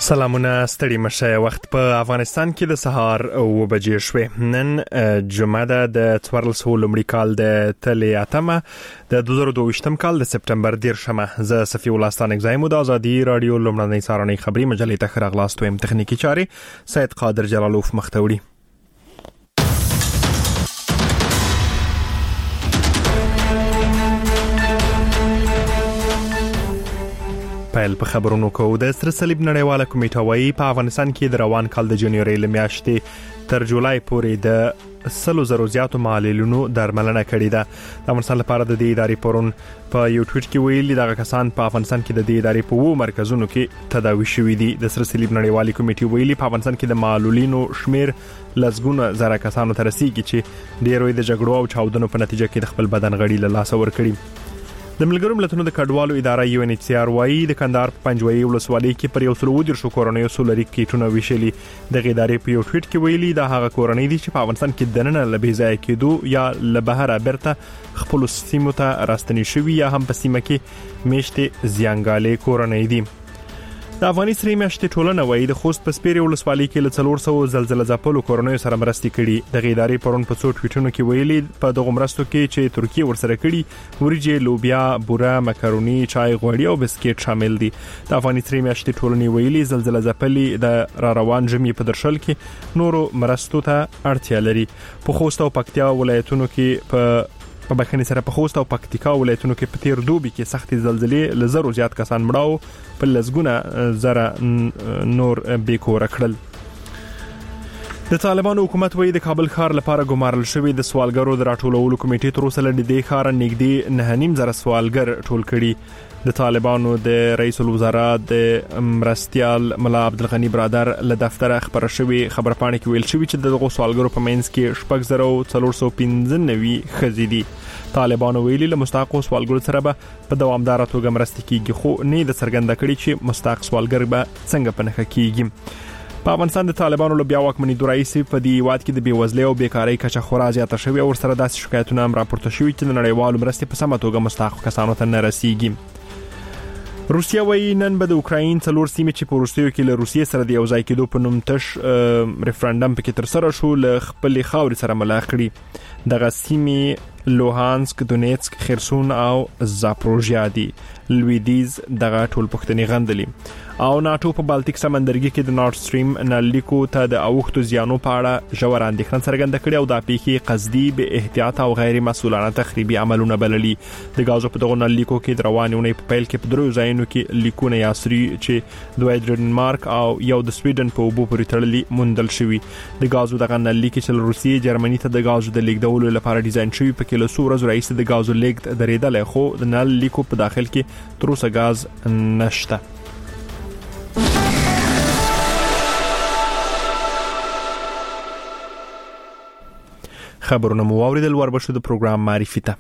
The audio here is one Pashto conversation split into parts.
سلامونه ستړي مشه وخت په افغانستان کې د سهار 9 بجې شوې نن جمعه ده د 1400 لومړي کال د تلې اتمه د 2022م کال د سپټمبر 10مه ز صفي ولستان اگزایمو د ازادي رادیو لومړنۍ سارنۍ خبري مجلې ته خراغلاستو يم تخنیکی چاري سید قادر جلالوف مختوري پیل په خبرونو کو د سر صلیب نړیواله کمیټه وايي په افغانستان کې د روان کال د جنوري لمیاشتې تر جولای پورې د 100,000 زیاتو معلولینو درملنه کړې ده. د افغانستان لپاره د دې ادارې پرون په یو ټویټ کې ویلي دغه کسان په افغانستان کې د دې ادارې په وو مرکزونو کې تداوي شوي دي. د سر صلیب نړیواله کمیټه ویلي په افغانستان کې د معلولینو شمیر لزګونه زره کسانو ته رسیدي چې ډیروي د جګړو او چاودنو په نتیجه کې د خپل بدن غړي له لاس ورکړي. د ملګرو ملتونو د کډوالو اداره UNHCR وايي د کندهار په پنجوي ولسوالۍ کې پر 110 کورنیو سولري کیټونه ویشلي. د غیدارې په یو ټویټ کې ویلي د هغه کورنۍ دي چې په افغانستان کې دننه لبې ځای کېدو یا لبهره برته خپل سیمو ته راستنی شوی یا هم په سیمه کې میشته زیانګالې کورنۍ دي. د افغاني سری میاشتې ټولنه وایي د خوست په سپیري ولسوالۍ کې له 400 زلزلې ځپلو کورنیو سره مرستې کړي. د غیدارې پرون په څو ټویټونو کې ویلي په دغه مرستو کې چې ترکیه ورسره کړي وريجې، لوبیا، بوره، مکروني، چای، غوړي او بسکټ شامل دي. د افغاني سری میاشتې ټولنې ویلي زلزلې ځپلې د روان ژمي په درشل کې نورو مرستو ته اړتیا لري. په خوست او پکتیا ولایتونو کې په بخښنې سره په خوست او پکتیکا ولایتونو کې په تیر دوبي کې سختي زلزلې لزرو زیات کسان مړاو په لزګونه زره نور بیکور کړل. د طالبانو حکومت وایي د کابل ښار لپاره ګمارل شوی د سوالګرو د راټولولو کمیټې تر اوسه لدې د ښار نږدې 9.5 زره سوالګر ټول کړي. د طالبانو د رئیس الوزراء د مرستیال ملا عبدالغنی برادر له دفتر خبر شوی خبرپاڼه کې ویل شوی چې دغه سوالګرو په منځ کې 495 خزې دي. طالبانو ویلي له مستحق سوالګرو سره به په دوامدار توګه مرستې کیږي خو نه د څرګنده کړي چې مستحق سوالګر به څنګه پنهخه کیږي. په افغانستان د طالبانو له بیا واکمنۍ رئیس په دې واد کې د بیوزلۍ او بیکاری کچه خورا زیاته شوې او سره داسې شکایتونه هم راپورته شوي چې د نړیوالو مرستې په سمه توګه مستحق کسانو ته نه رسیږي. روسیا وایي نن به د اوکراین څلور سیمې چې په روسیو کې له روسیې سره د یوځای کېدو په نوم تش ریفرندم پکې تر سره شو له خپل خاورې سره ملا کړي. دغه سیمې لوهانسک، دونیتسک، خرسون او زاپروژیا دي. لویدیز دغه ټول پښتني غندلي او ناتو په بالټیک سمندرګي کې د نورد سټریم نلیکو ته د اوښتو زیانو په اړه ژور اندېښنه څرګنده کړې او دا پیښې قصدي به احتیاط او غیر مسؤلانه تخریبي عملونه بللي. د غازو په دغه نلیکو کې د روانونې په پیل کې په درو ځایونو کې لیکونه یاسري چې دوی د ډنمارک او یو د سویډن په اوبو پورې تړلي موندل شوی. د غازو دغه نلیک چې روسیې جرمني ته د غازو د لیږدولو لپاره ډیزاین شوی په کې له څو ورځې راهیسې د غازو لیږد درېدل خو د نلیکو په داخل کې تر اوسه غاز نشته. خبرونه مو واوریدل وربشو د پروګرام معرفي ته.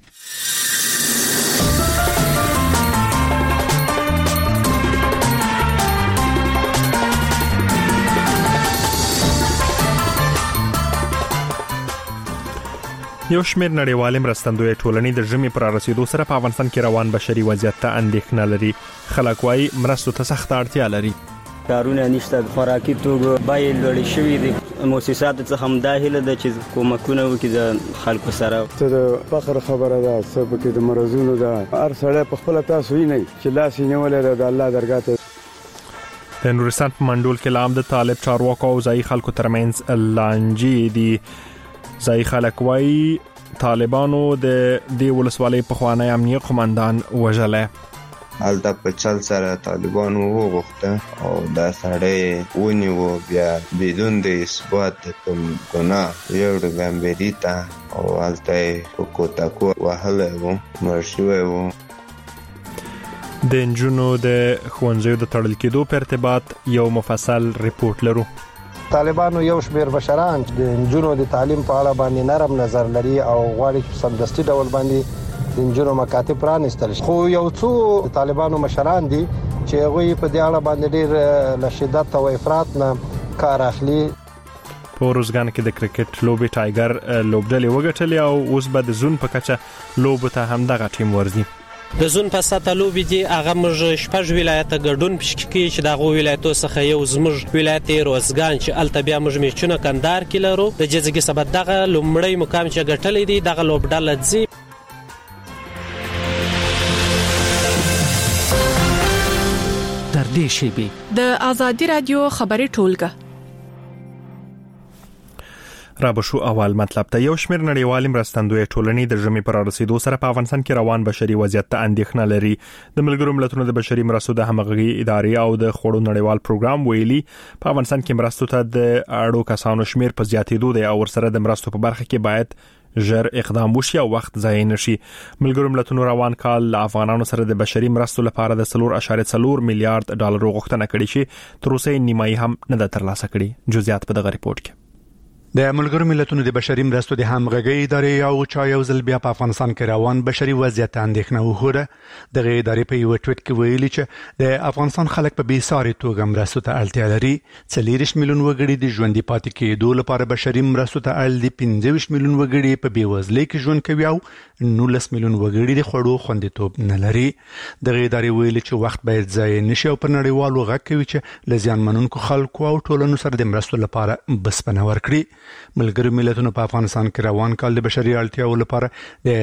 یو شمېر نړیوالې مرستندوی ټولنې د ژمي پر رسیدو سره په افغانستان کې روان بشري وضعیت ته اندېښنه لري. خلک وايي مرستو ته سخت اړتیا لري. کارونه نشته، خوراکي توکو بیې لوړې شوې دي. مؤسسات څخه هم داخله ده چې کومکونه وکړي د خلکو سره. ته د فخر خبره ده، سبب کې د مرزونو ده. هر سړی په خپل تاسو ویني چې لاس یې نیولې ده الله درګاه ته. د نورستان په منډول کې لام د طالب چارواکو او ځایي خلکو ترمنځ لانجې دي. ځایي خلک وايي طالبانو د دې ولسوالۍ په خوانی امنیت قومندان وژلای. حالته په چل سره طالبانو وغوښته او دا سړی ونیو بیا بدون د اثبات د کوم ګناه یو د ګمبري ته او حالته کوتاکو وهله وو مرشوه وو. د نجونو د ښوونځیو د تړل کېدو په ارتباط یو مفصل ریپورت لرو. طالبانو یو شمېر بشران د نجونو د تعلیم په اړه باندې نرم نظر لري او غواړي چې سمدستي ډول باندې د نجونو مکاتب پرانیستل شي. خو یو څو طالبانو مشران دي چې هغوی په دې اړه باندې ډېر له شدت او افراط نه کار اخلي. په روزګان کې د کرکټ لوبې ټایګر لوبډلې وګټلې او اوس به د زون په کچه لوبو ته هم دغه ټیم ورځي. د زون په ساته لوبي دي هغه موږ شپږ ولایت ګډون پشکې چې دغه ولایتو څخه یو زموږ ولایت روزګان چې التبیا موږ میچونه کندهار کې لرو د جزګي سبب دغه لومړی مقام چې ګټلې دي دغه لوبډاله دي. در دې شیبي د آزادي رادیو خبري ټولګه را بشو اول مطلب ته یو شمېر نړیوال مرستندوی ټولنې د ژمي پر رسیدو سره په افغانستان کې روان بشري وضعیت ته اندېښنه لري. د ملګرو ملتونو د بشري مرستو د همغږي ادارې او د خوړو نړیوال پروګرام ویلي په افغانستان کې مرستو ته د اړو کسانو شمېر په زیاتېدو دی او ورسره د مرستو په برخه کې باید ژر اقدام وشي او وخت ضایع نشي. ملګرو ملتونو روان کال افغانانو سره د بشري مرستو لپاره د 3.4 میلیارډ ډالر غوښتنه کړې چې تر اوسه نیمایي هم نه ده ترلاسه کړې. جزئیات په دغه ریپورت کې. د ملګرو ملتونو د بشري مرستو د همغږي ادارې او چا یو ځل بیا په افغانستان کې روان بشري وضعیت اندېښنه وښوده. د ادارې په یو ټویټ کې ویلي چې د افغانستان خلک په بیساري توګه مرستو ته اړتیا لري. 40 میلیون وګړي د ژوندۍ پاتې کېدو لپاره بشري مرستو ته اړ دي. 15 میلیون وګړي په بیوزلۍ کې ژوند کوي او 19 میلیون وګړي د خوړو خوندیتوب نه لري. د ادارې ویلي چې وخت باید ضایع نشي او په نړیوالو غږ کوي چې لزیان منونکو خلکو او ټولنو سره د مرستو لپاره بسپنه ورکړي. ملګرو ملتونو په افغانستان کې روان کال د بشري اړتیاو لپاره د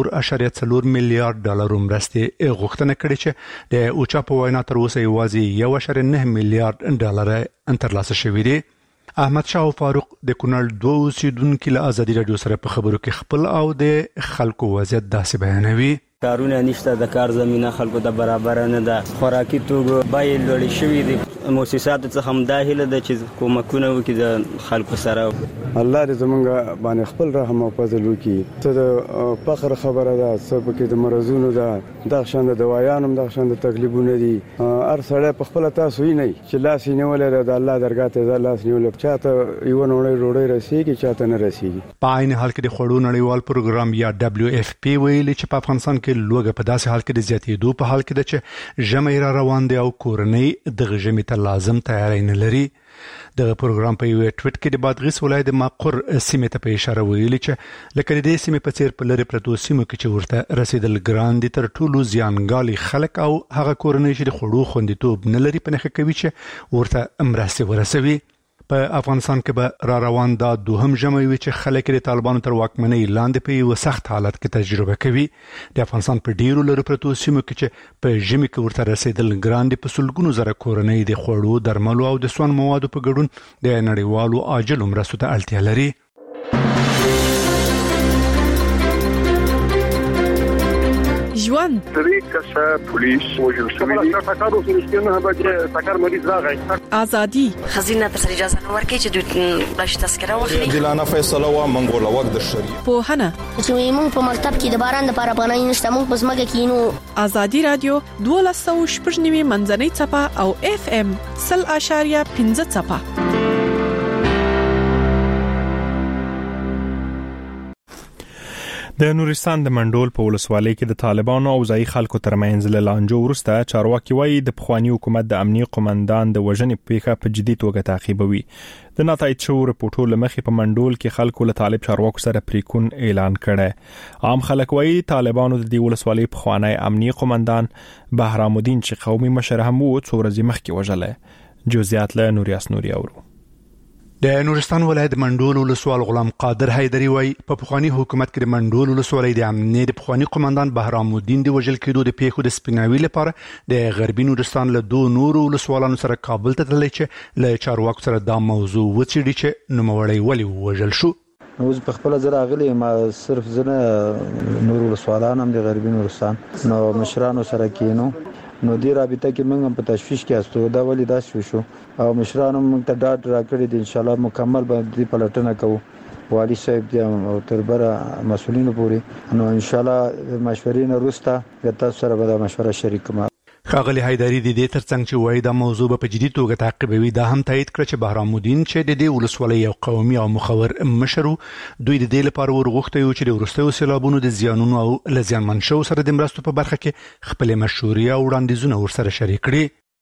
4.4 میلیارډ ډالر مرستې غوښتنه کړې چې د اوچا په وینا تر اوسه یوازې 1.9 میلیارډ ډالر ترلاسه شوي دي. احمد شاه فاروق د کونړ 2 اوسیدونکو له آزادي رادیو سره په خبرو کې خپل او د خلکو وضعیت داسې بیانوي. کارونه نشته، د کار زمينه خلکو د برابر نه ده، خوراکي توګه بیې لوړې شوې دي. مؤسسات څخه هم داخله د چې کومکونه وکړي د خلکو سره. الله دې زمونږ باندې خپل رحم او فضل وکړي. ته د فخر خبره ده، څه پکې د مرزونو ده، د شان د دوايانو د شان د تکلیفونه دي. هر سړی په خپل تاسو یې نه چې لاس یې نیولې د الله درګاه ته لاس نیولې چاته یو نوړې روړې رسیږي چاته نه رسیږي. په عین حال کې د خوړو نړیوال پروګرام یا WFP ویلي چې په افغانستان کې لوګه په داسې حال کې د زیاتېدو په حال کې ده چې ژمي را روان دي او کورنۍ د ژمي ته لازم تیاری نه لري. د پروګرام په یو ټویټ کې د بادغیس ولایت د ماقر سیمې ته په اشاره ویلي چې لکه د دې سیمې په څیر په لری پرتو سیمو کې چې ورته رسیدل ګران دي تر ټولو زیانګالي خلک او هغه کورنۍ چې د خوړو خوندیتوب نه لري په نخښه کوي چې ورته مرسته ورسوي. په افغانستان کې به را روان دا دوهم ژمی وي چې خلک د طالبانو تر واکمنۍ لاندې په یو سخت حالت کې تجربه کوي. د افغانستان په ډیرو لرو پرتو سیمو کې چې په ژمي کې ورته رسیدل ګران دي په سلګونو زره کورنۍ د خوړو، درملو او د سون موادو په ګډون د نړیوالو عاجل مرستو ته اړتیا لري. ژوند طریقه پولیس وجل شوی تاکارو سرشتنه به تاکار مریض راغی. ازادي خزینه تر اجازه نه ورکړي چې دوی باش تذکره واخلي. دلانه فیصله و منګول وخت د شری په هنه چې موږ په مکتب کې د باران لپاره پناه نشته، موږ په زمګه کې نو. آزادي رادیو 12.9 منځنۍ چپه او FM 0.5 چپه. د نورستان د منډول په ولسوالۍ کې د طالبانو او ځای خلکو ترمنځ له لانجو وروسته چارواکي وایي د پخوانی حکومت د امنیتي قومندان د وژنې پیښه په جدي توګه تعقیبوي. د ناتایید شو رپورټو لمخې په منډول کې خلکو له طالب چارواکو سره پریکون اعلان کړي. عام خلک وایي طالبانو د دې ولسوالۍ پخوانی امنیتي قومندان بهرام الدین چې قومي مشر هم وو څو ورځې مخکې وژل. جزئیات له نوریاس نوري اورو. د نورستان ولایت منډول ولسوال غلام قادر حیدری وای په پخوانی حکومت کې د منډول ولسوالۍ د امنیت د پخوانی قومندان بهرام الدین د وژل کېدو د پیښو د سپیناوي لپاره د غربي نورستان له دوه نورو ولسوالانو سره کابل ته تللی چې له چارواکو سره دا موضوع وڅېړي چې نوموړی ولې وژل شو. اوس په خپل ځای راغلی ما صرف زنه نور ولسوالان هم د غربي نورستان نو مشرانو سره کېنو نو دی رابطه کې موږ په تشویش کې استو دا ولې دا شو او مشرانو موږ ته ډاډ راکړی دی ان شاء الله مکمل باندې پلټنه کوو والی صاحب دی او تربره مسؤلینو پورې نو ان شاء الله مشورې نه وروسته تاسو سره به دا مشوره شریکوم. خاغلی حیدری د دې ترڅنګ چې وایي دا موضوع په جدي توګه تعقیبوي دا هم تایید کړ چې بهرام الدین چې د دې ولسوالۍ یو قومي او مخور مشر دوی د دې لپاره ورغوښتي چې د وروستیو سیلابونو د زیانونو او لزیانمن شو سره د مرستو په برخه کې خپل مشورې او وړاندیزونه ورسره شریک کړي.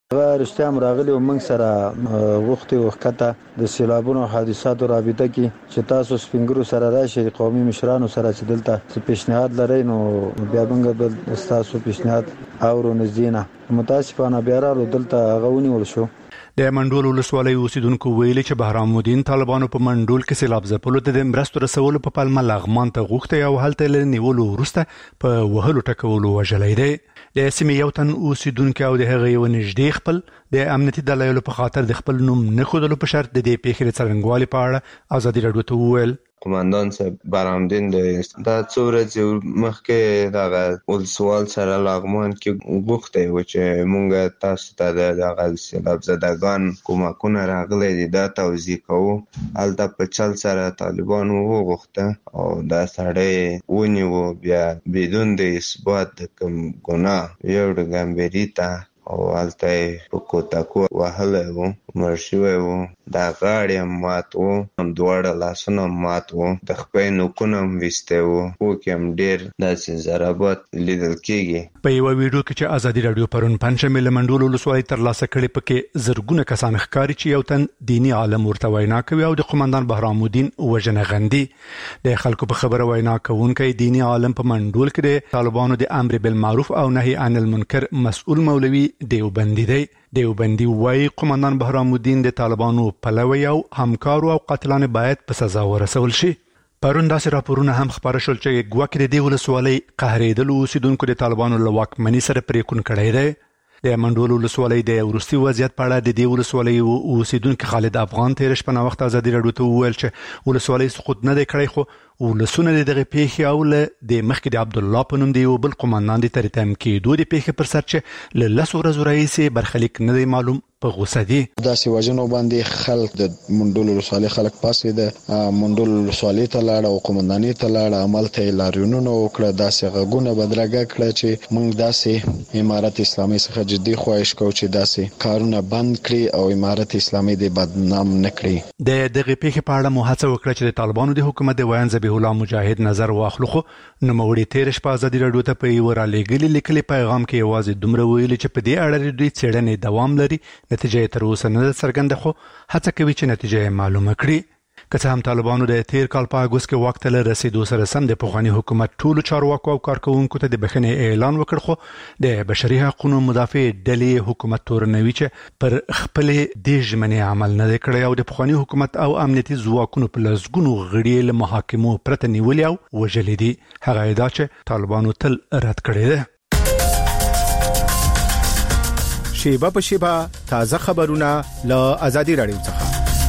رښتیا راغلی او موږ سره وختي وخته د سیلابونو حادثاتو رابطه کې چې تاسو سپینګرو سره راشي قومي مشرانو سره چې دلته پیشنهاد لري نو بیا موږ تاسو پیشنهاد اورو نزدینه متاسفانه بیا راو دلته غونی ول شو. د منډول ولسوالۍ اوسیدونکو ویلي چې بهرام الدین طالبانو په منډول کې سیلاب ځپلو ته د مرستو رسولو په پلمه لغمان ته غوښتي او هلته له نیولو وروسته په وهلو ټکولو وژلی دی. د سیمې یو تن اوسیدونکو او د هغې یو نږدې خپل د امنیتي دلایلو په خاطر د خپل نوم نه ښودلو په شرط د دې پیښې د څرنګوالي په اړه ازادي راډیو ته وویل. قومندان صاحب بهرام الدین دا څو ورځې مخکې دغه ولسوال سره لغمان کې غوښتی و چې مونږ تاسو ته د دغه سیلاب زدګان کومکونه راغلی دي دا توضیح کوو. هلته په چل سره طالبانو وغوښته او دا سړی ونیو بیا بدون د اثبات د کوم ګناه یو ګمبري ته او هلته په کوتاکو وهلی و مړ شوی و دا غاړې هم مات و هم دواړه لاسونه هم مات و د خپې نوکونه هم ویستی و پوکې هم ډېر داسې ضربات لیدل کېږي. په یوه ویډیو کې چې ازادي راډیو پرون پنجشنبې له منډول ولسوالۍ ترلاسه کړې پکې زرګونه کسان ښکاري چې یو تن دیني عالم ورته وینا کوي او د قومندان بهرام الدین وژنه غندي. د خلکو په خبره وینا کوونکی دیني عالم په منډول کې د طالبانو د امر بالمعروف او نهي عن المنکر مسؤل مولوي دیوبندي دی. دیوبندي وايي قومندان بهرام الدین د طالبانو پلوی او همکارو او قاتلان باید په سزا ورسول شي. پرون داسې راپورونه هم خبره شول چې ګواکې د دې ولسوالۍ قهرېدلو اوسیدونکو د طالبانو له واکمنۍ سره پرېکون کړی دی. د منډول ولسوالۍ د وروستي وضعیت په اړه د دې ولسوالۍ اوسیدونکو خالد افغان تېره شپه ناوخته ازادي راډیو ته وویل چې ولسوالۍ سقوط نه دی کړی خو ولسونه د دغه پیښې او له د مخکې د عبدالله په نوم د یو بل قومندان د ترتیم کېدو د پیښې پر سر چې له 10 ورځو راهیسې برخلیک نه دی معلوم په غوسه دي. داسې وژنو باندې خلک د منډول ولسوالۍ خلک پاسې د منډول ولسوالۍ ته لاړه او قومندانۍ ته لاړه عمل ته لاریونونه وکړه داسې غږونه بدرګه کړه چې موږ داسې امارت اسلامي څخه جدي خواهش کوو چې داسې کارونه بند کړي او امارت اسلامي د بدنام نه کړي. د دغه پیښې په اړه مو هڅه وکړه چې د طالبانو د حکومت د ویان ذبیح الله مجاهد نظر واخلو خو نوموړي تېره شپه ازادي راډیو ته په یوه رالیږلي لیکلي پیغام کې یوازې دومره ویلي چې په دې اړه دوی څېړنې دوام لري نتیجه یې تر اوسه نه ده څرګنده خو هڅه کوي چې نتیجه یې معلومه کړي. که څه هم طالبانو د تیر کال په اګوست کې واک ته له رسېدو سره سم د پخواني حکومت ټولو چارواکو او کارکوونکو ته د بښنې اعلان وکړ خو د بشري حقوقو مدافع ډلې حکومت تورنوي چې پر خپلې دې ژمنې عمل نه دی کړی او د پخواني حکومت او امنیتي ځواکونو په لسګونو غړي له محاکمو پرته نیولي او وژلي دي. هغه ادعا چې طالبانو تل رد کړې ده. شیبه په شیبه تازه خبرونه له ازادي راډیو څخه.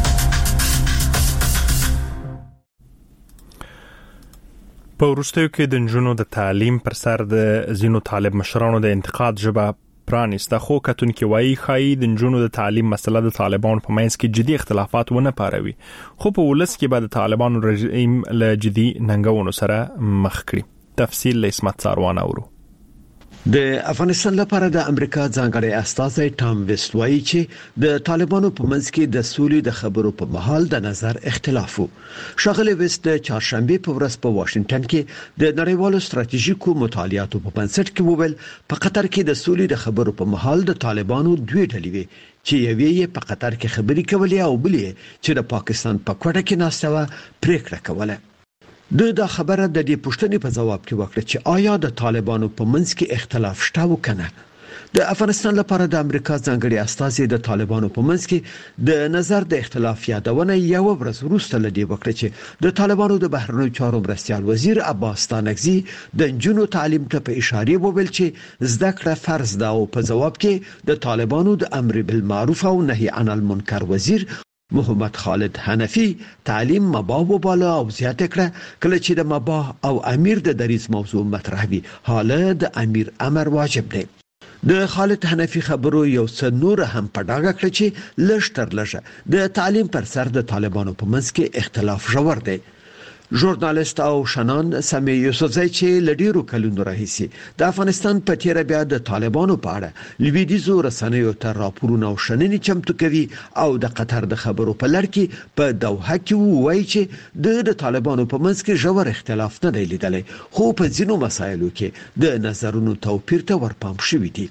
په وروستیو کې د نجونو د تعلیم پر سر د ځینو طالب مشرانو د انتقاد ژبه پرانیسته خو کتونکي وایي ښایي د نجونو د تعلیم مسله د طالبانو په منځ کې جدي اختلافات ونه پاروي خو په ولس کې به د طالبانو رژیم له جدي ننګونو سره مخ کړي. تفصیل له اسمت ساروان اورو. د افغانستان لپاره د امریکا ځانګړی استازی ټام ویسټ وایي چې د طالبانو په منځ کې د سولې د خبرو په مهال د نظر اختلاف وو. ښاغلی ویسټ د چهارشنبه په ورځ په واشنگټن کې د نړیوالو ستراتیژیکو مطالعاتو په بنسټ کې وویل په قطر کې د سولې د خبرو په مهال د طالبانو دوه ډلې وي چې یوې په قطر کې خبرې کولې او بلې چې د پاکستان په کوټه کې ناسته و پریکړه کوله. د خبره د دې پوښتنې په جواب کې وکړه چې آیا د طالبانو په منځ کې اختلاف شته و کنه. د افغانستان لپاره د امریکا ځانګړي استازي د طالبانو په منځ کې د نظر د اختلاف یادونه یو ورځ وروسته لدی وکړه چې د طالبانو د بهرنیو چارو مرستیال وزیر عباس ستانکزي د نجونو تعلیم ته په اشاره وویل چې زده کړه فرض ده او په جواب کې د طالبانو د امر بالمعروف او نهي عن المنکر وزیر محمد خالد حنفی تعلیم مباح وباله او زیاته کړه کله چې د مباح او امیر د دریز موضوع مطرح وي حاله د امیر امر واجب دی. د خالد حنفی خبرو یو څه نور هم په ډاګه کړ چې لږ تر لږه د تعلیم پر سر د طالبانو په منځ کې اختلاف ژور دی. ژورنالیست او شنان سامي یوسفزی چې لډیرو کلونو راهیسي د افغانستان په تیر بیا د طالبانو په اړه لویدیزو رسنیو ته راپورونه او شننې چمتو کوي او د قطر د خبرو په لړ کې په دوحه کې وایي چې د طالبانو په منځ کې ژور اختلاف نه دی لیدلی خو په ځینو مسایلو کې د نظرونو توپیر ته ورپام شوی دی.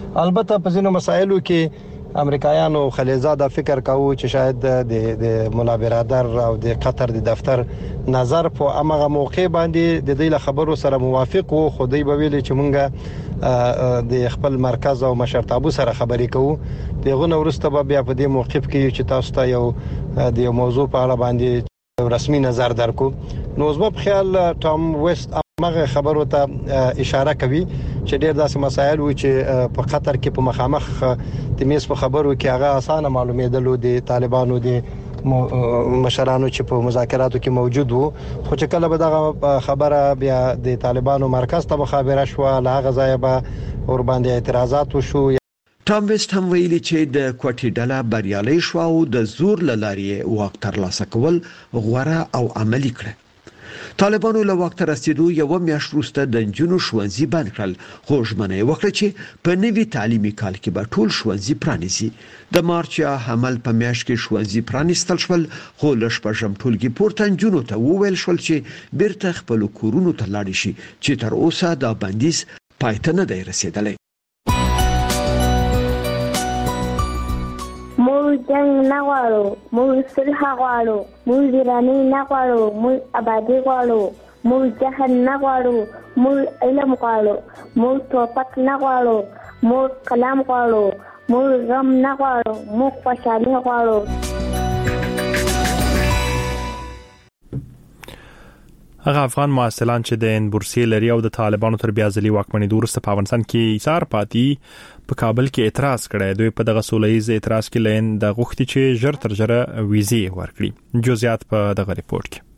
البته په ځینو مسایلو کې امریکایانو خلیزاده فکر کاوه چې شاید د مولا برادر او د قطر د دفتر نظر په هغه موقع باندې د دې خبرو سره موافق وو، خو دوی به ویل چې مونږه د خپل مرکز او مشرتابو سره خبرې کوو. دغه نورسته به بیا په دې موقف کې چې تاسو ته یو د موضوع په اړه باندې رسمي نظر درکو. نو زما په خیال ټام ویست هغه خبرو ته اشاره کوي چې ډېر داسې مسایل و چې په قطر کې په مخامخ د میز په خبرو کې هغه اسانه معلومېدلو د طالبانو د مشرانو چې په مذاکراتو کې موجود وو، خو چې کله به دغه خبره بیا د طالبانو مرکز ته مخابره شو، له هغه ځای به ور باندې اعتراضات وشو. ټام ویست هم ویلي چې د کوټي ډله بریالي شو او د زور لارې واک ترلاسه کول غوړه او عملی کړ. طالبانو له واک ته رسیدو یو میاشت وروسته د نجونو ښوونځي بند کړل، خو ژمنه وکړه چې په نوي تعلیمي کال کې به ټول ښوونځي پرانیزي. د مارچ یا حمل په میاشت کې ښوونځي پرانیستل شول، خو له شپږم ټولګي پورته نجونو ته وویل شول چې بیرته خپل کورونو ته لاړ شي، چې تر اوسه دا بندیز پای ته نه دی رسیدلی. موږ جنگ نه غواړو، موږ صلح غواړو، موږ ویراني نه غواړو، موږ آبادي غواړو، موږ جهل نه غواړو، موږ علم غواړو، موږ توپک نه غواړو، موږ کلام غواړو، موږ غم نه غواړو، موږ خوشحالي غواړو. هغه افغان محصلان چې د بورسیې لري او د طالبانو تر بیا ځلې واکمنۍ وروسته په افغانستان کې ایثار پاتې په کابل کې اعتراض کړی. دوی په دغه سولهییز اعتراض کې لین د غوښتي چې ژر تر ژره ویزې ورکړي. جزئیات په دغه ریپورت کې.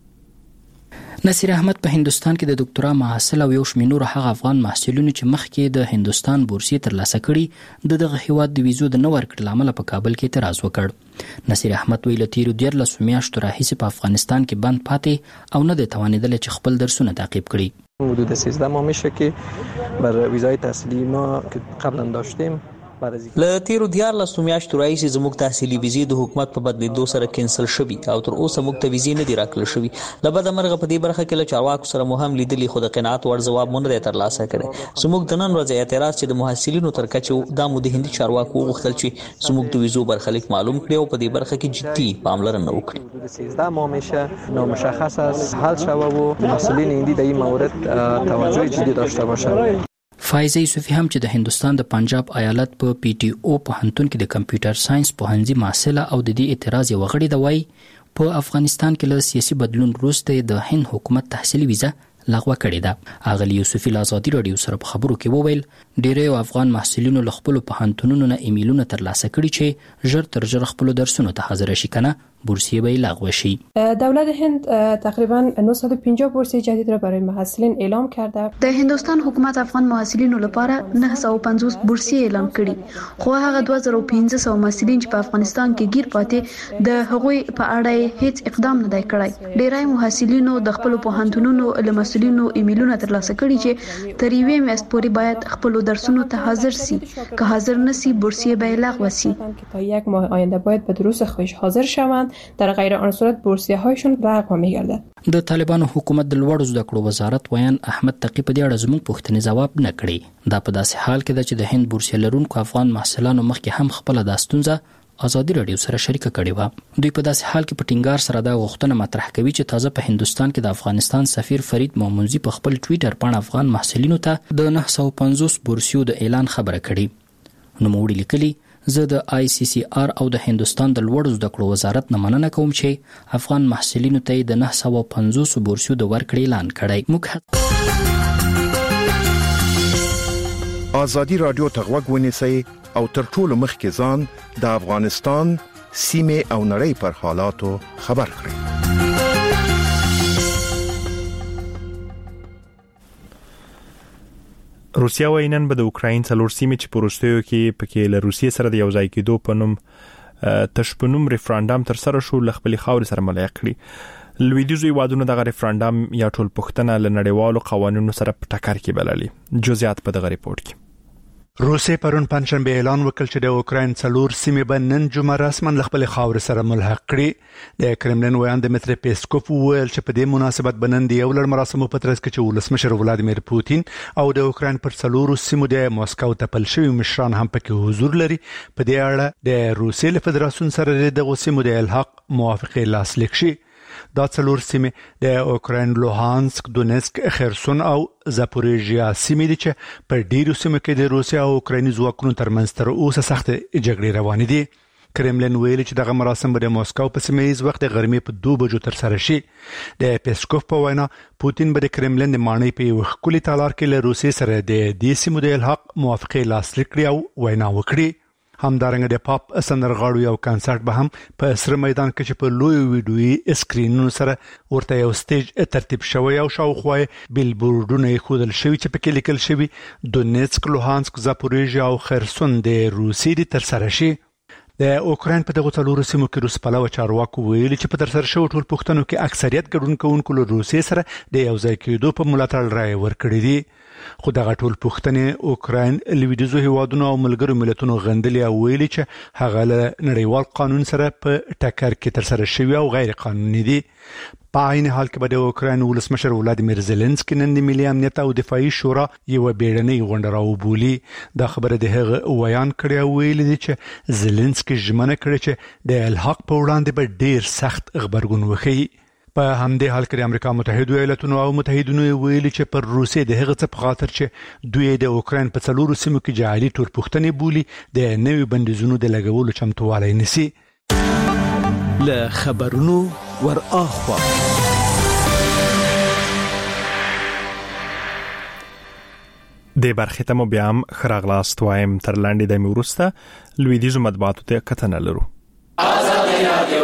نصیر احمد په هندستان کې د ډاکټرا محصل او یو شمېر هغه افغان محصلینو چې مخکې د هندستان بورسیې ترلاسه کړي دغه هیواد د ویزو د نه ورکړلو لامل په کابل کې اعتراض وکړ. نصیر احمد ویل تیر 13 میاشتو راهیسې په افغانستان کې بند پاتې او نه د توانیدل چې خپل درسونه تعقیب کړي. حدود 13 ماه میشه که بر ویزای تحصیلی ما قبلا داشتیم. له تیرو 14 میاشتو راهیسې زموږ تحصیلي ویزې د حکومت په بدلیدو سره کینسل شوي او تر اوسه موږ ته ویزې نه دي راکړل شوي. له بده مرغه په دې برخه کې له چارواکو سره مو هم لیدلي، خو د قناعت وړ ځواب مو نه دی ترلاسه کړی. زموږ د نن ورځې اعتراض چې د محصلینو تر کچې دا مو د هندي چارواکو وغوښتل چې زموږ د ویزو برخلیک معلوم کړي او په دې برخه کې جدي پاملرنه وکړي. 13 ماه میشه نامشخص است حل شوه و مسئولین هندی در این مورد توجه جدی داشته باشند. فایزه یوسفی هم چې د هندستان د پنجاب ایالت په پی ټی او پوهنتون کې د کمپیوټر ساينس پوهنځي محصله او د دې اعتراض یو غړي دی، وایي په افغانستان کې له سیاسي بدلون وروسته د هند حکومت تحصیلي ویزه لغوه کړې ده. اغلی یوسفی له ازادي رادیو سره په خبرو کې وویل ډېری افغان محصلینو له خپل پوهنتونونو نه ایمیلونه ترلاسه کړي چې ژر تر ژره خپل درسونو ته حاضر شي، کنه بورسیه به لغو شي. دولت هند تقریبا 950 بورسیه جدید را برای محصلین اعلام کرده. د هندستان حکومت افغان محصلینو لپاره 950 بورسیه اعلان کړي، خو هغه 2500 محصلین چې په افغانستان کې گیر پاتې د هغوی په اړه هیڅ اقدام نه دی کړی. ډیری محصلینو د خپل پوهنتونونو له مسؤلینو ایمیلونه ترلاسه کړي چې تر یوې میاشتې پورې باید خپل درسونو ته حاضر سي، که حاضر نسی بورسیه به لغو سي. تا یک ماه آینده باید به دروس خودش حاضر شوند، در غیر آن صورت بورسیه هایشون لغو می‌گردد. د طالبانو حکومت د لوړو زده کړو وزارت ویان احمد تقی په دې اړه زموږ پوښتنې ځواب نه کړي. دا په داسې حال کې ده چې د هند بورسیه لرونکو افغان محصلانو مخکې هم خپل د ستونزه ازادي رادیو سره شریک کړي و. دوی په داسې حال کې په ټینګار سره دا غوښتنه مطرح کوي چې تازه په هندستان کې د افغانستان سفیر فرید مومنزي په خپل ټوئیټر باندې افغان محصلینو ته د 950 بورسیو د اعلان خبره کړي. نو موږ لیکلي زه د آی سی سی آر او د هندستان د لوړو زده کړو وزارت نه مننه کوم چې افغان محصلینو ته د 950 بورسیو د ورکړې اعلان کړی. ازادي رادیو ته غوږ ونیسئ او تر ټولو مخکې ځان د افغانستان سیمه او نړۍ پر حالاتو خبر کړئ. روسیا وايي نن به د اوکراین څلور سیمې چې په وروستیو کې پکې له روسیې سره د یو ځای کېدو په نوم تشپنوم ریفرانډم تر سره شو ل خپل خاور سره ملایق کړي. لویدیزو هیوادونو دغه ریفرانډم یا ټول پښتنه ل نړیوالو قوانینو سره په ټکر کې بللي. جزئیات په دغه ریپورت کې. روسیې پرون پنځشنبه اعلان وکړ چې د اوکراین 4 سیمې به نن جمعه رسما له خپل خاورې سره ملحق کړي. د کرملین ویان دمیتری پیسکوف وویل چې په دې مناسبت به نن د یو لړ مراسمو په ترڅ کې چې ولسمشر ولادیمیر پوتین او د اوکراین پر 4 سیمو د موسکو ته پل شوي مشران هم پکې حضور لري. په دې اړه د روسیې له فدراسیون سره د سیمو د الحاق موافقه لاسلیک شي. دا 4 سیمې د اوکراین لوهانسک، دونیسک، خرسون او زاپوریژیا سیمې دي چې په ډیرو سیمو کې د روسیا او اوکرایني ځواکونو ترمنځ تر اوسه سخت جګړې روانې دي. کرملین ویلي چې دغه مراسم به د موسکو په سیمه‌ییز وخت د غرمې په 2 بجو تر سره شي. د پیسکوف په وینا پوتین به د کرملین د ماڼۍ په یو ښکلي تالار کې له روسیې سره د دې سیمو د الحاق موافقه لاسلیک کړي او وینا وکړي. همدارنګه د پاپ سندرغاړو یو کنسرت به هم په سره میدان کې چې په لوی ویډیوي اسکرینونو سره ورته یو سټیج ترتیب شوی او شاوخوا بیلبورډونه ښودل شوي چې پکې لیکل شوي دونیتسک، لوهانسک، زاپوریژیا او خرسون د روسیې دي تر سره شي. د اوکراین په دغه 4 سیمو کې روس پلوه چارواکو ویلي چې په تر سره شوو ټول پوښتنو کې اکثریت ګډون کوونکو له روسیې سره د یو ځای کېدو په ملاتړ رایه ورکړې دي. خو دغه ټول پوښتنې اوکراین لویدیځو هیوادونو او ملګرو ملتونو غندلې او ویلي چې هغه له نړیوال قانون سره په ټکر کې تر سره شوی او غیر قانوني دي. په عین حال کې به د اوکراین ولسمشر ولادیمیر زيلنسکي نن د ملي امنیت او دفاعي شورا یو بیړنۍ غونډه راوبولي. دا خبره د هغه ویان کړی او ویلي دي چې زيلنسکي ژمنه کړې چې د الحاق په وړاندې به ډیر سخت غبرګون وکړي. په همدې حال کې د امریکا متحده ایالاتونو او متحدینو ویلي چې پر روسیې د هغه څه په خاطر چې دوی د اوکراین په 4 سیمو کې جعلي تورپوښتنې بولي د نوي بندیزونو د لګولو چمتووالی نیسي. له خبرونو ور اخوا د برخې ته مو بیا هم خراغلاست وایم. تر لاندې د میورسته لویدیزو مطبوعاتو ته کتنه لرو. آزادي رادیو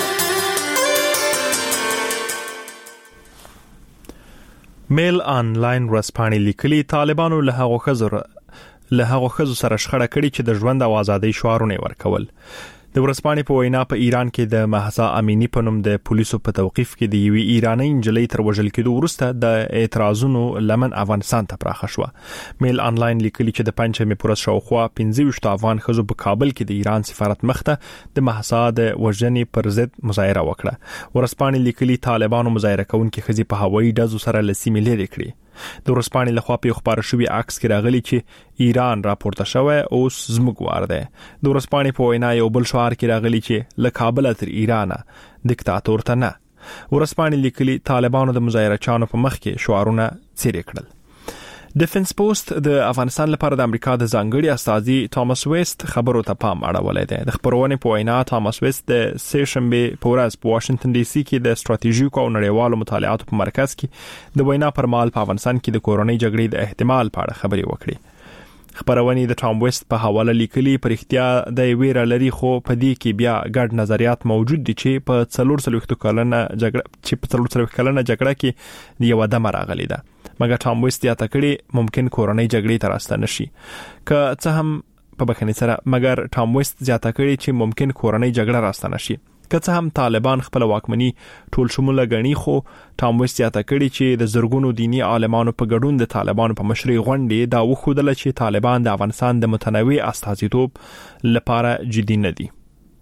میل آنلاین ورځپاڼې لیکلي طالبانو له هغو ښځو سره شخړه کړې چې د ژوند او ازادۍ شعارونه ورکول. د ورځپاڼې په وینا په ایران کې د مهسا امینی په نوم د پولیسو په توقیف کې د یوې ایرانی نجلۍ تر وژل کېدو وروسته د اعتراضونو لمن افغانستان ته پراخه شوه. میل آنلاین لیکلي چې د پنځمې پورس شاوخوا 25 افغان ښځو په کابل کې د ایران سفارت مخته د مهسا د وژنې پر ضد مظاهره وکړه. ورځپاڼې لیکلي طالبانو مظاهره کوونکي ښځې په هوایي ډزو سره له سیمې لرې کړې. د ورځپاڼې لخوا په خبر شوی عکس کې راغلی چې ایران راپورته شوی اوس زموږ وار دی. د ورځپاڼې په وینا یو بل شعار کې راغلی چې له کابل تر ایران دیکتاتور ته نه. ورځپاڼې لیکلي طالبانو د مظاهره چانو په مخ کې شعارونه څیرې کړل. ډیفنس پوسټ د افغانستان لپاره د امریکا د ځانګړي استازي ټامس ویست خبرو ته پام اړولی دی. د خبرونې په وینا ټامس ویست د سهشنبه په ورځ په واشنگټن ډي سي کې د ستراتیژیکو او نړیوالو مطالعاتو په مرکز کې د وینا پر مهال په افغانستان کې د کورونی جګړې د احتمال په اړه خبرې وکړې. خبرونه د ټام ویست په حواله لیکلي پر اختیا د ویره لري خو په دې کې بیا ګډ نظریات موجود دي چې په 4 کلنه جګړه کې یو دمه راغلی ده. مګر ټام ویست یې تکړه ممکن کورونی جګړې ته راستنه شي. که څه هم په بخښنې سره مګر ټام ویست زیاته کړي چې ممکن کورونی جګړه راستنه شي. که څه هم طالبان خپل واکمني ټول شموله غني خو ټام ویست یې تکړه چې د زرګونو دینی عالمانو په ګډون د طالبانو په مشرۍ غونډې دا وښودل چې طالبان د افغانستان د متنوع استازیتوب لپاره جدي نه دي.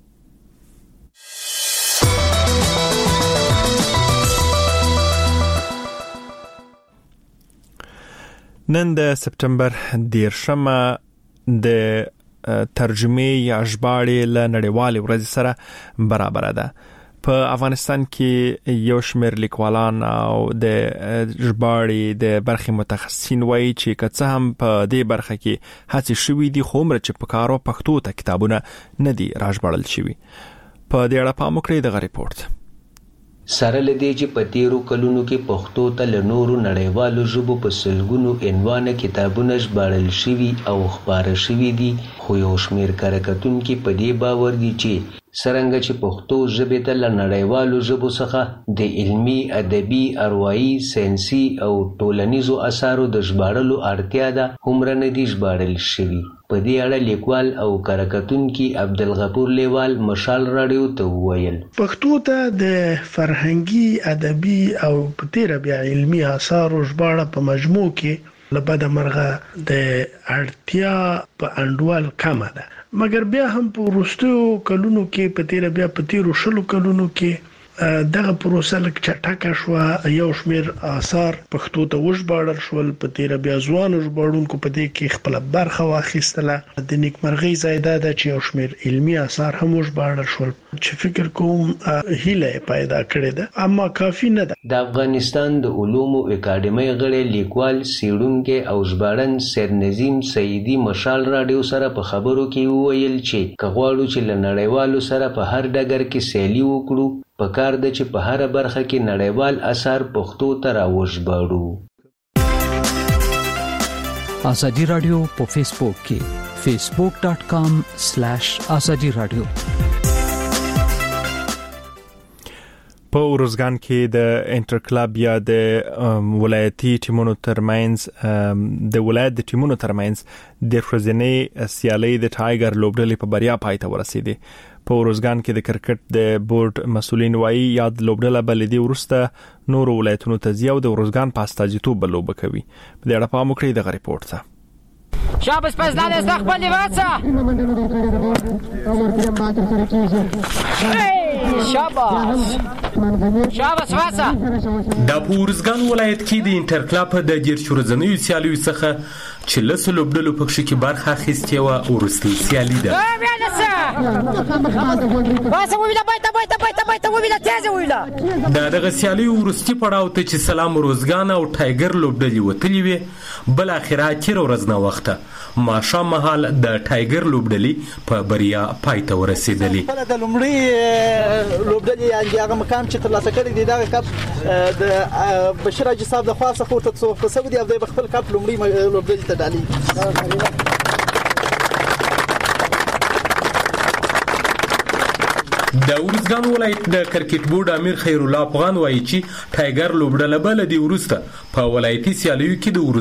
نن د سپتمبر 10 د ترجمه یا ژباړې له نړیوالې ورځې سره برابر ده. په افغانستان کې یو شمېر لیکوالان او د ژباړې د برخې متخصصین وایي چې که څه هم په دې برخه کې هڅې شوي دي خو عمره چې په کارو پښتو ته کتابونه نه دي راژباړل شوي. په دې اړه پام وکړئ دغه ریپورت. سره لدی چې په تیرو کلونو کې پښتو ته له نورو نړیوالو ژبو په سلګونو عنوانه کتابونه ژباړل شوي او خپاره شوي دي خو یو شمېر کارکتونکي په دې باور دي چې څرنګه چې پښتو ژبې ته له نړیوالو ژبو څخه د علمي، ادبي، اروايي، ساینسي او ټولنیزو اثارو د ژباړلو اړتیا ده هومره نه دي ژباړل شوي. په دې اړه لیکوال او کارکتونکي عبدالغفور لیوال مشال راډیو ته وویل پښتو ته د فرهنګي، ادبي او په تیره بیا علمي اثارو ژباړه په مجموع کې لبد مرغه د اړتیا په انډوال کم ده، مګر بیا هم په وروستیو کلونو کې په تیرو شلو کلونو کې دغه پروسه لک چټکه شو. یو شمیر آثار پښتو ته وژباړل شول، په تیر بیا ځوانو ژباړونکو په دې کې خپل برخه واخیستله. د نیکمرغي زیاده ده چې یو شمیر علمی آثار هم وژباړل شول چې فکر کوم هیله پیدا کړې ده، اما کافی نه ده. د افغانستان د علومو اکاډمۍ غړي لیکوال سیړونکو او ژباړن سید نظیم سیدی مشال رادیو سره په خبرو کې وویل چې کغواړو چې لنړیوالو سره په هر ډګر کې سیالي وکړو، په کار ده چې په هر برخه کې نړیوال اثار پښتو ته راوژباړو. ازادي رادیو په فیسبوک کې facebook.com/azadi radio. په ورزګان کې د انټر کلب یا د ولایتي ټیمونو ترمنځ د ولایت د ټیمونو ترمنځ د فرزنې سیالي د ټایګر لوبډلې په بریا پای ته ورسیدي. په ورزګان کې د کرکټ د بورډ مسولین وايي یاد لوبډله بلدي ورسته نور ولایتونو ته زیاو د ورزګان په استازیتوب لوب کوي. په دې اړه پام وکړئ د ریپورت ته. شاباس پس دا استقبال واسه شاباس واسه د پورزګان ولایت کې د انټر کلب د جرشورزنیو سیالیو څخه چې لس لوبډلو په کې برخه اخیستې و ورستي سیالي ده. واسه ویلا بایته ویلا تیزه ویلا دغه سیالیو ورستي پړاو ته چې سلام روزګان او ټایګر لوبډلې وتلې وي، بل اخره چیر ورځنه وخته ماښام مهال د ټایګر لوبډلې په بریا پای ته ورسېدلې. د لومړي لوبډلې هغه مقام چې ترلاسه کړی دی دغه کپ د بشیر حاجي صاحب د خاصه خو ته څو قصو دی د خپل کپ لومړي لوبډلې ته ډالي. د ورزګان ولایت د کرکټ بورډ امیر خیر الله افغان وایي چې ټایګر لوبډله بلدي ورسته په ولایتي سیالیو کې د